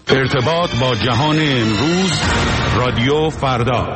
ارتباط با جهان امروز، رادیو فردا.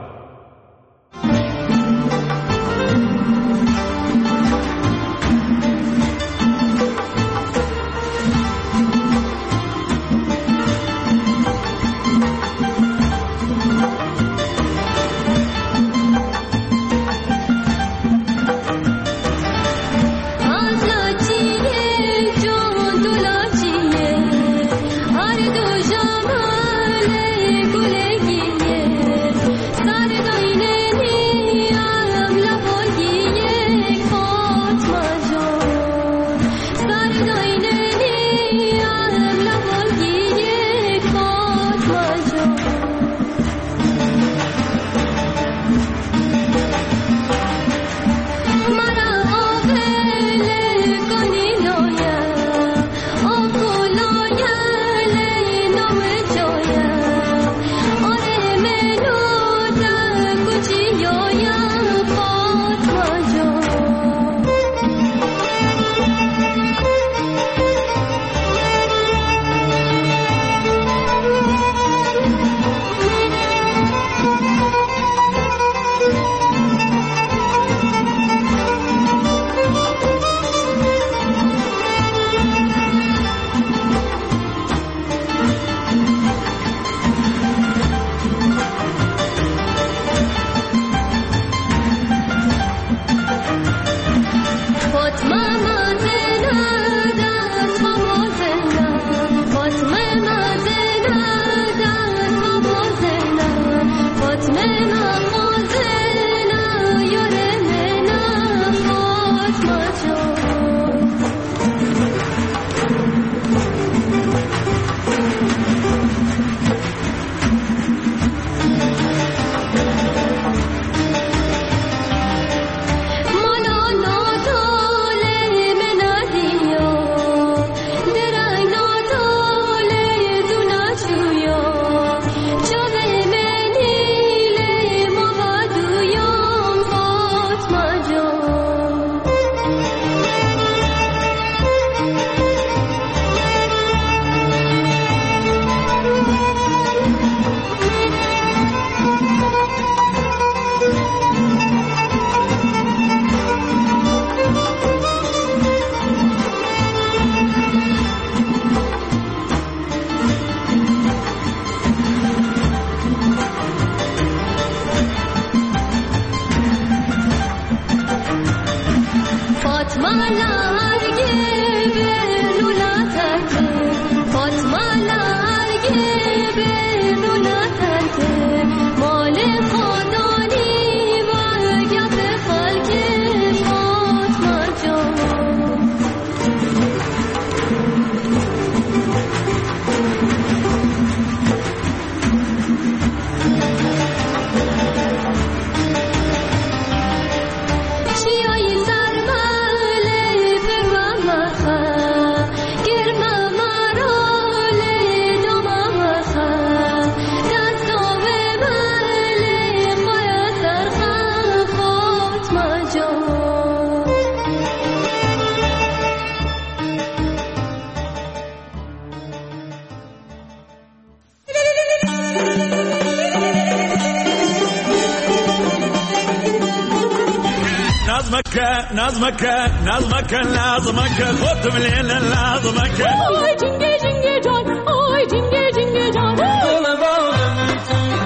نظمك لازمك خد مليل لازمك آی جنگه جنگه جان آی جنگه جنگه جان دل باغم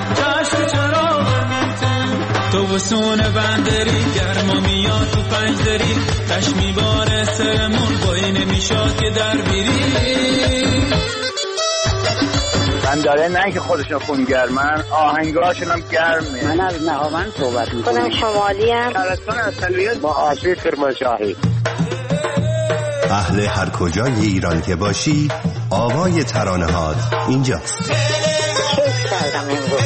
چشم چراغم تو وسون بندری گرما میاد تو پنجدری تش میباره سرمون بایی نمیشاد که در بیری من داره نه که خودشون خونگرمن آهنگاشون هم گرمه. من از نهاوند صحبت میکنم. خودم شمالی ام. شهرستان اصلیت با آسیب کرمانشاهی. اهل هر کجای ایران که باشی آوای ترانه‌هات اینجاست. کیف کردم امروز.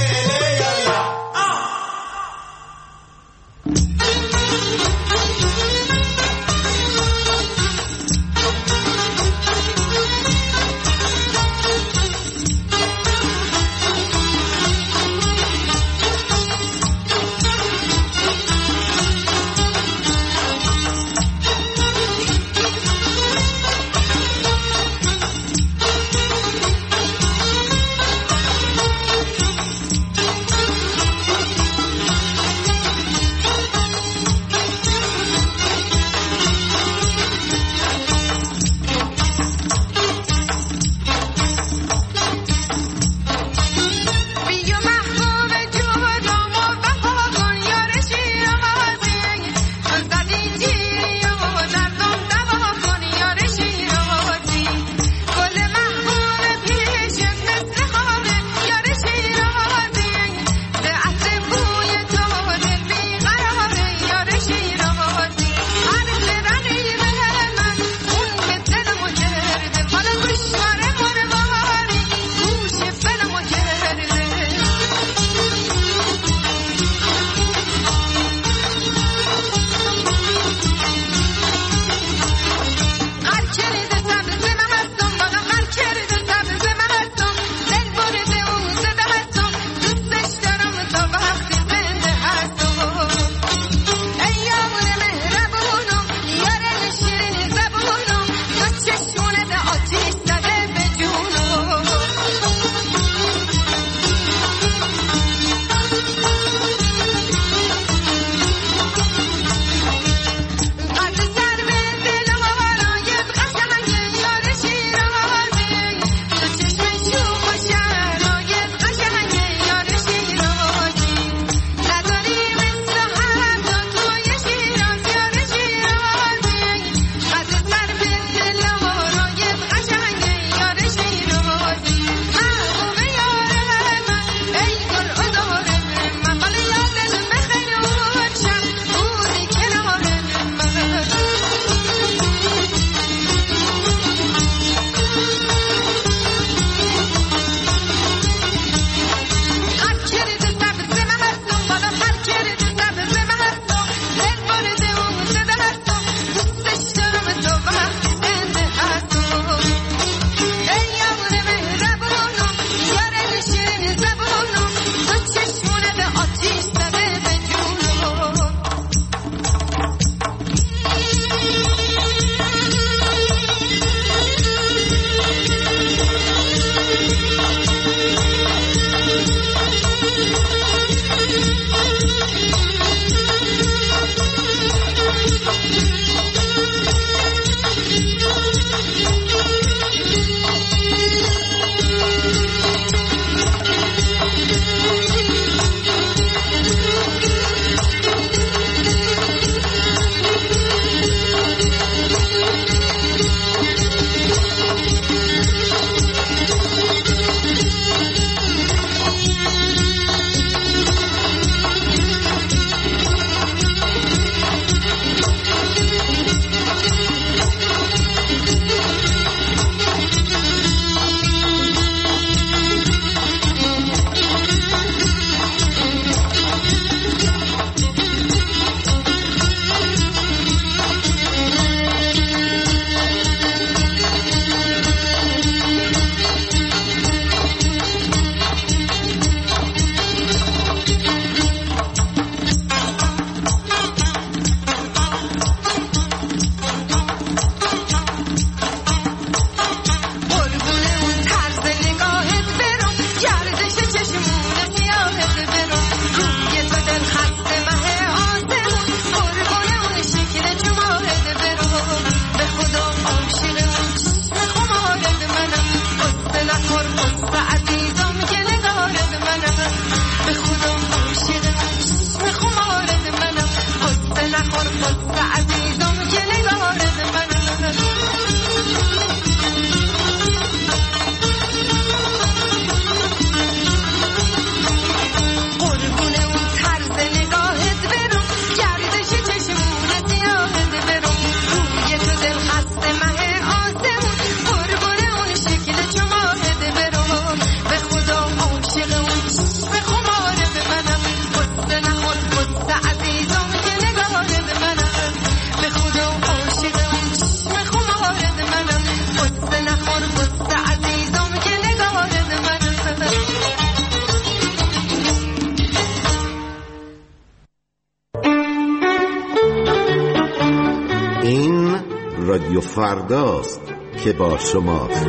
رادیو فرداست که با شماست.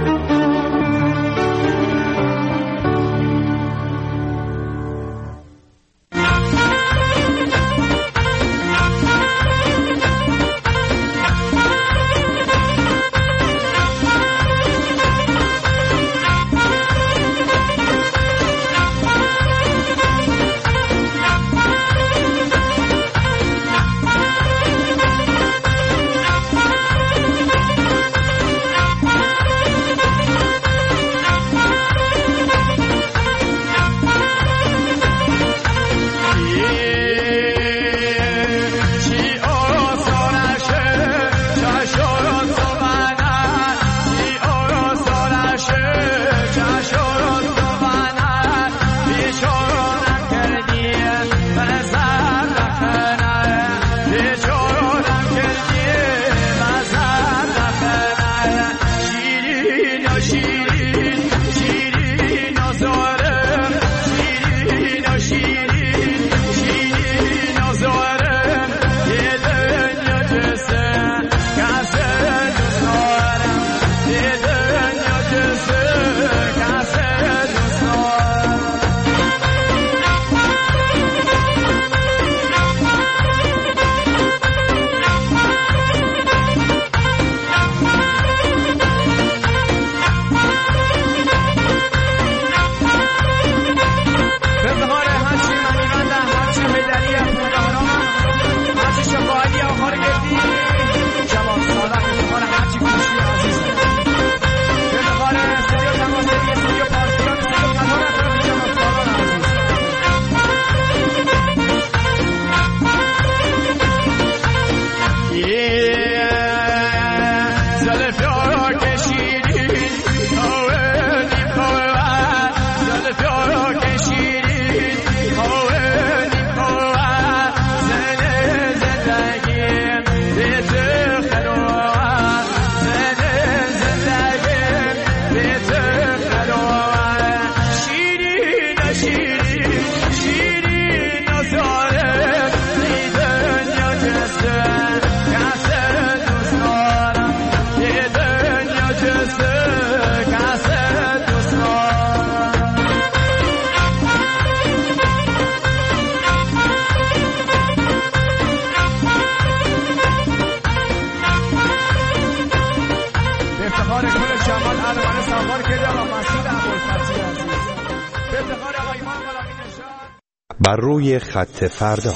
بر روی خط فردا.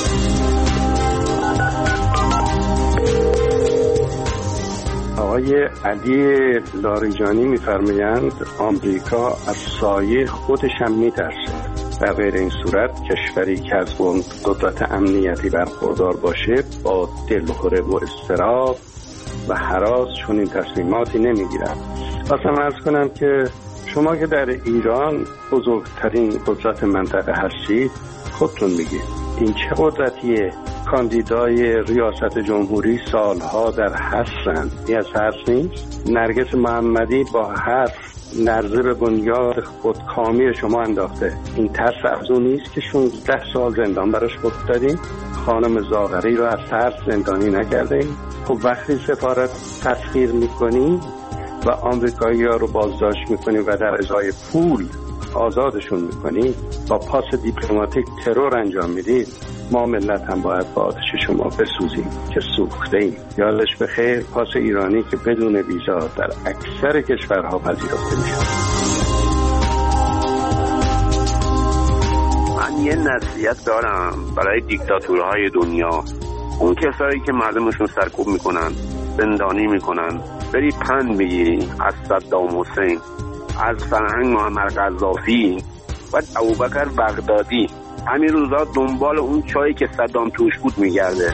آقای علی لاریجانی می‌فرمایند آمریکا از سایه خودش هم می‌ترسه. در غیر این صورت کشوری که از قدرت امنیتی برخوردار باشه با دلخوره و اضطراب و هراس چون این تصمیماتی نمی‌گیرد. اصلا عرض کنم که شما که در ایران بزرگترین قدرت منطقه هستید خودتون میگید این چه قدرتیه؟ کاندیدای ریاست جمهوری سالها در حرفند. این از حرف نیست. نرگس محمدی با حرف نرزه به بنیاد خودکامی شما انداخته. این ترس از اون نیست که 16 سال زندان براش فرستادین؟ خانم زاغری رو از ترس زندانی نکردین؟ خب وقتی سفارت تسخیر میکنی و آمریکایی‌ها رو بازداشت میکنی و در ازای پول آزادشون میکنی، با پاس دیپلماتیک ترور انجام میدید، ما ملت هم باید با آتش شما بسوزیم که سوخته ایم. یادش بخیر پاس ایرانی که بدون ویزا در اکثر کشورها پذیرفته میشه. من یه نصیحت دارم برای دیکتاتورهای دنیا، اون کسایی که مردمشون سرکوب میکنن، زندانی میکنن، بری پند بگیری از صدام حسین، از فرهنگ معمر قذافی و ابوبکر بغدادی. همین روزا دنبال اون چایی که صدام توش بود میگرده.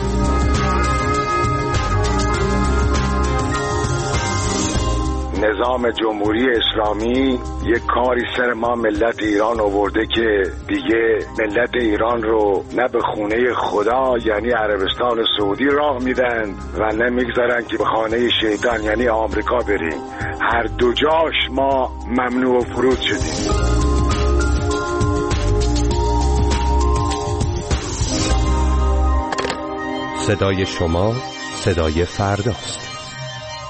نظام جمهوری اسلامی یک کاری سر ما ملت ایران آورده که دیگه ملت ایران رو نه به خونه خدا یعنی عربستان سعودی راه میدن و نه میگذارن که به خانه شیطان یعنی آمریکا بریم. هر دو جاش ما ممنوع و فرود شدیم. صدای شما صدای فرداست.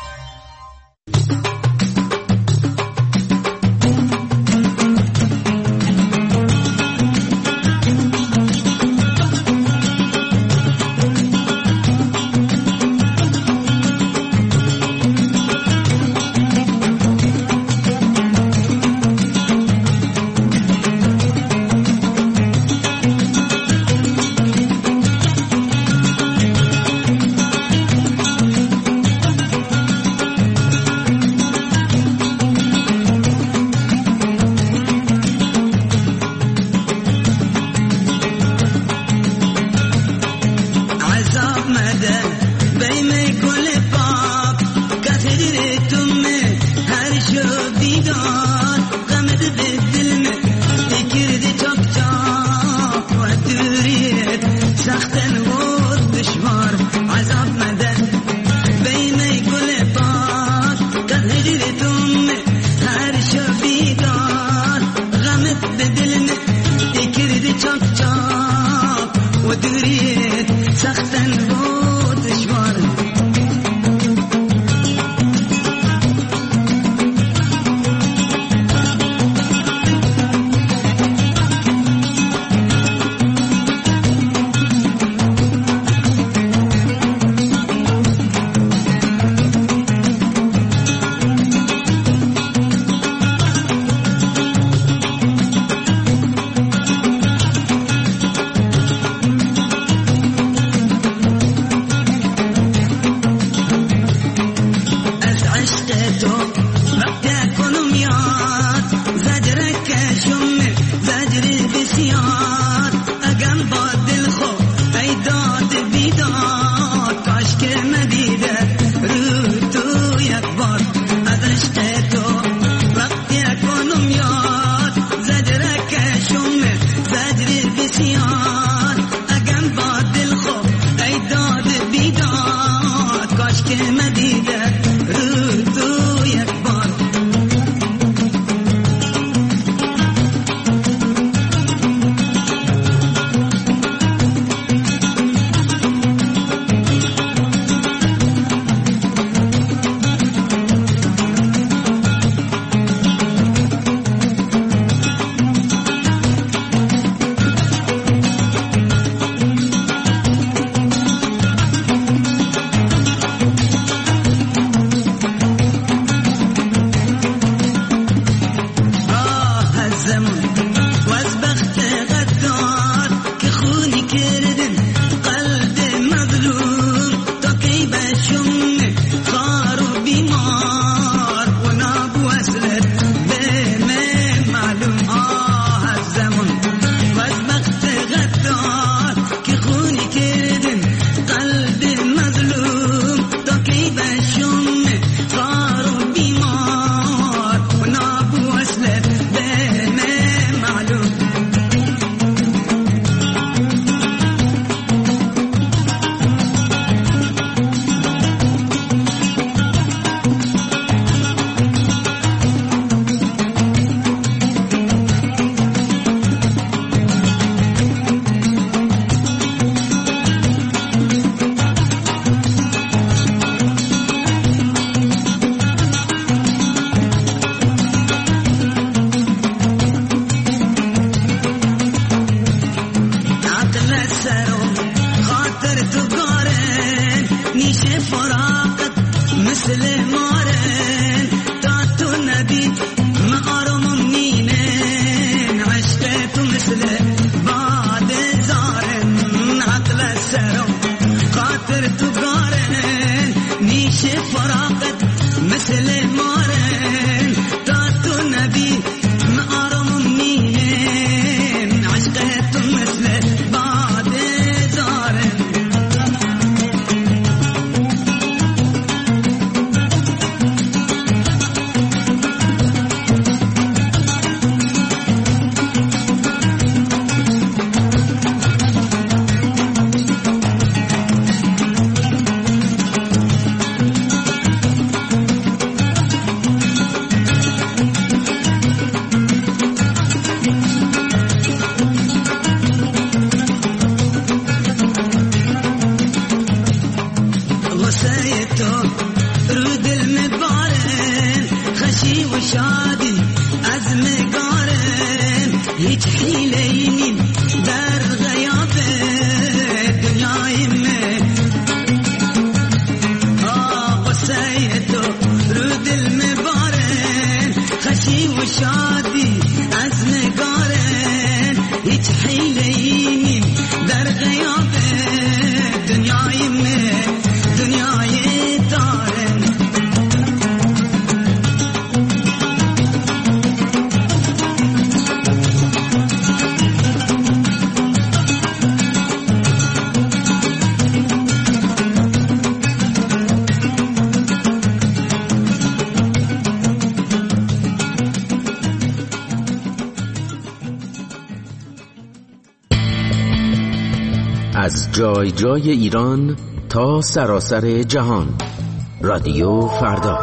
هیچ حیله‌ای نیم در غیاب دنیای من قصه تو رو دل مبارن خشی و شادی از نگارن هیچ حیله‌ای نیم در غیاب دنیای من دنیای دارن از جای جای ایران تا سراسر جهان، رادیو فردا.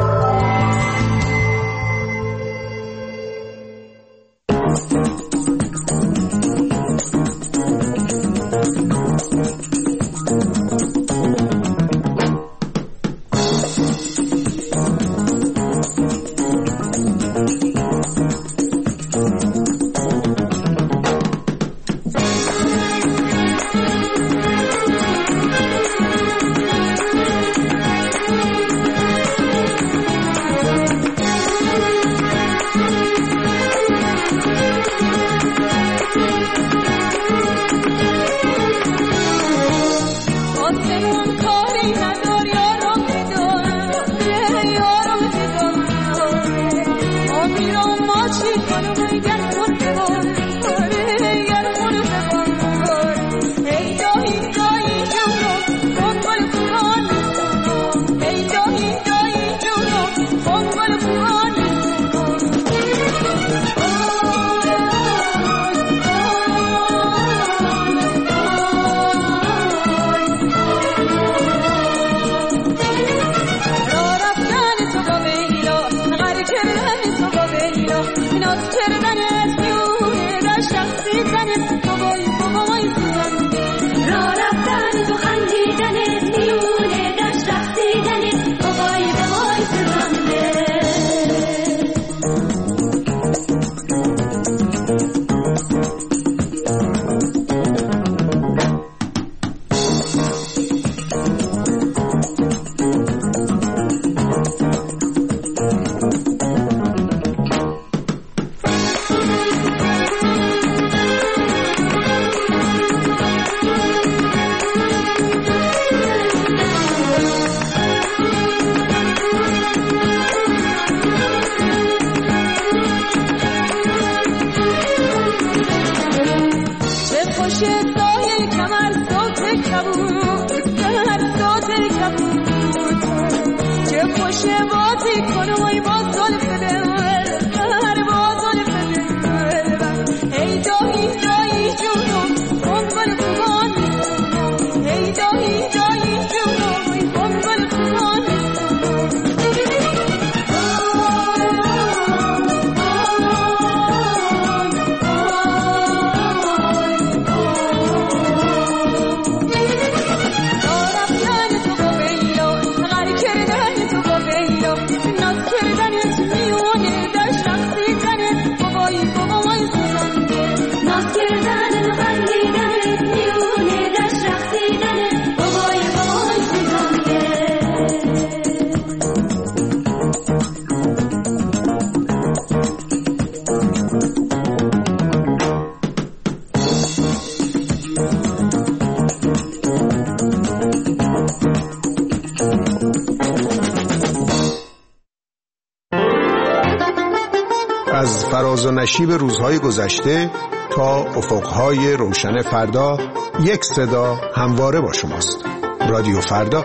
از فراز و نشیب روزهای گذشته تا افقهای روشن فردا، یک صدا همواره با شماست. رادیو فردا.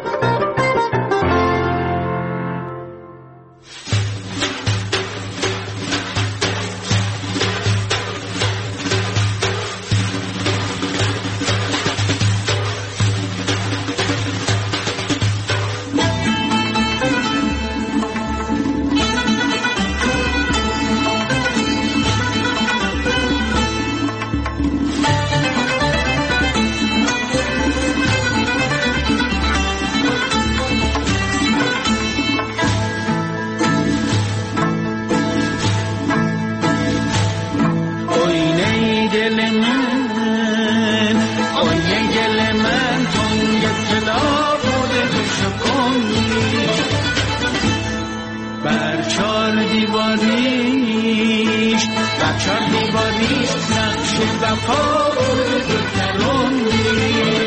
چار دیواری نقش وفا رو کروندی.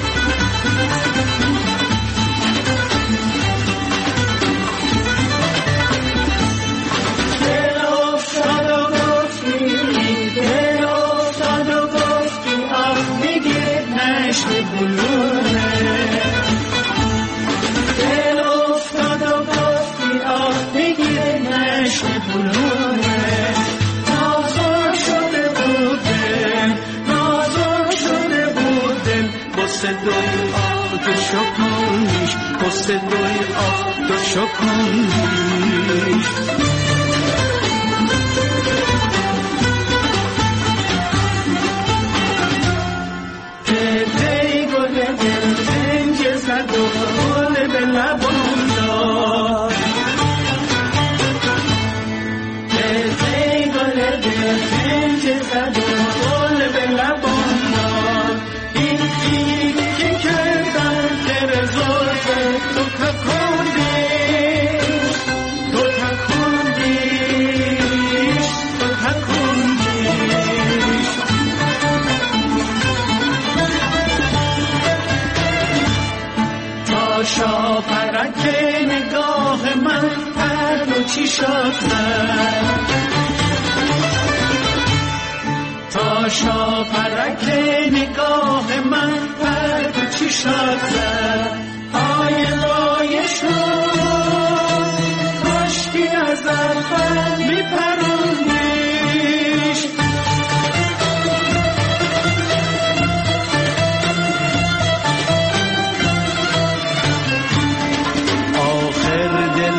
قصه دوی آف تو شکنیش. تی گل دل زنج زد و گل به لبان داد. تی گل دل زنج زد و گل به لبان داد. این که کردن در زلف تو تکندیش، تو تکندیش، تو تکندیش. تا شاپرک نگاه من پرد و چیشات زد. تا شاپرک نگاه من پرد و چیشات زد. آی لای شد کاشکی از اول میپروندیش. آخر دل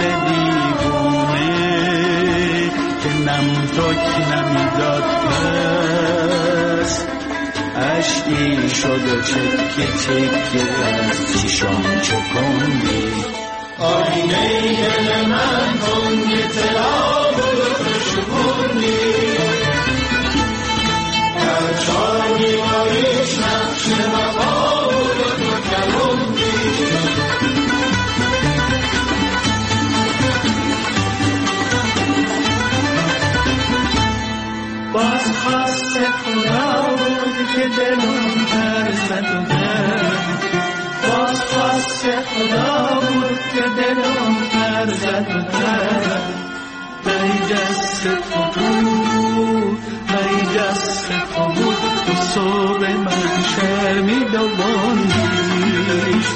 دیوونه که نم تک نمیداد پس، عشقی شد و چکه چکه از چشام چکندی. آینه دل من تنگ طلا بود و شکندی. در چار دیواریش نقش وفا بود و تو کروندی. باز خواست خدا بود که دلم ترزد و درد. باز خواست خدا بود که دلم ترزد و درد. ای دست تو بود، ای دست تو بود، تو صبح من شرمی دوانیش.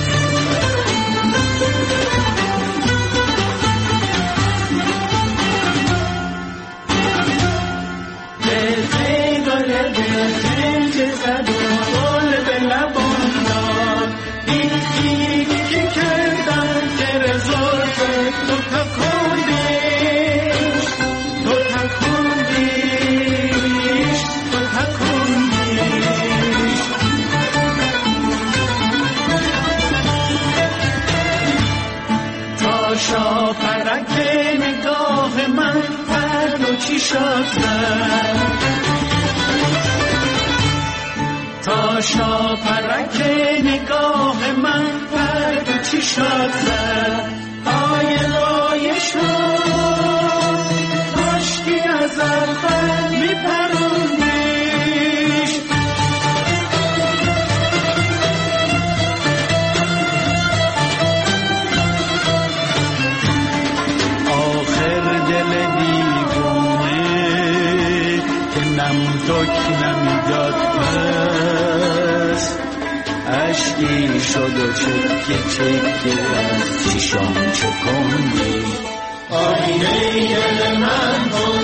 شاپرک نگاه من پرد و چیشات زد. تا شاپرک نگاه من پرد و چیشات زد. آی لای شد کاشکی از اول میپروندیش. تک نمیداد پس، عشقی شد و چکه چکه از چشام چکندی. آینه دل من